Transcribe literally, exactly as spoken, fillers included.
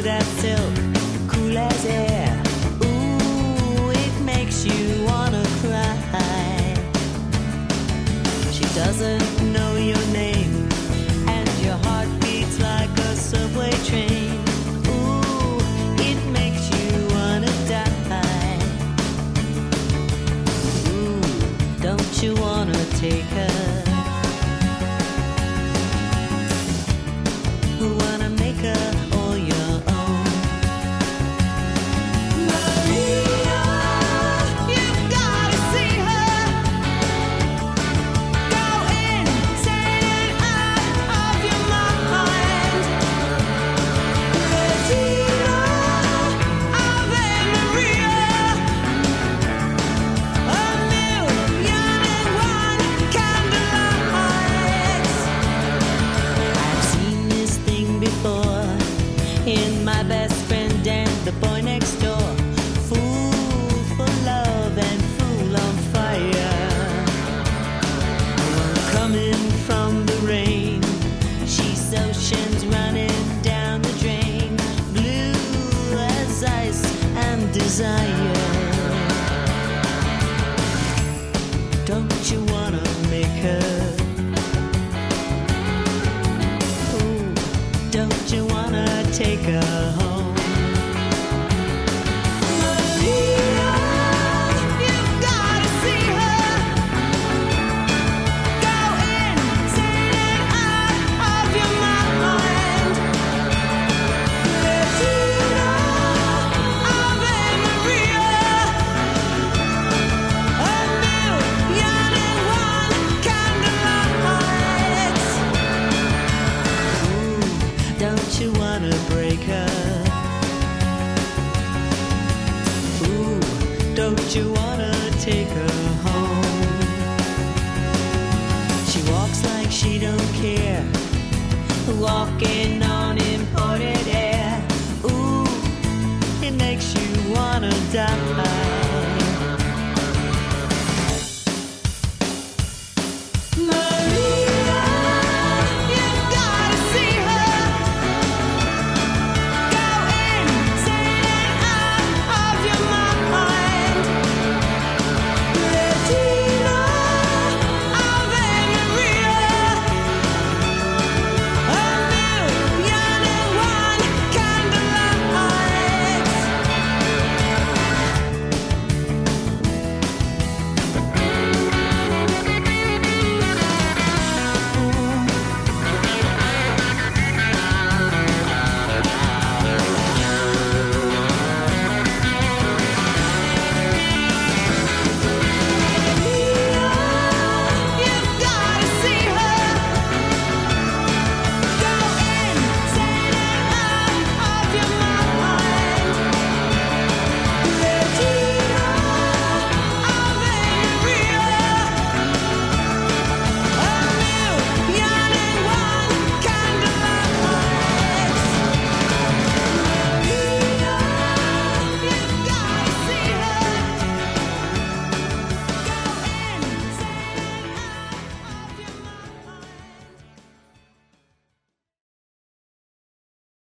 that silk, cool as air. Ooh, it makes you wanna cry. She doesn't know your name, and your heart beats like a subway train. Ooh, it makes you wanna die. Ooh, don't you wanna take her? Wanna make her all your own. Maria, you've gotta see her. Go insane and out of your mind. Regina, Ave Maria. A million and one candlelights. I've seen this thing before in my best friend and the boy next door. Fool for love and fool on fire. Coming from the rain, she's oceans running down the drain. Blue as ice and desire. Don't you wanna make her? Don't you wanna take her home? Maria, you've gotta see her. Go insane and out of your mind. Regina, Ave Maria. A million and one candlelights. Don't you wanna break her? Ooh, don't you wanna take her home? She walks like she don't care, walking on imported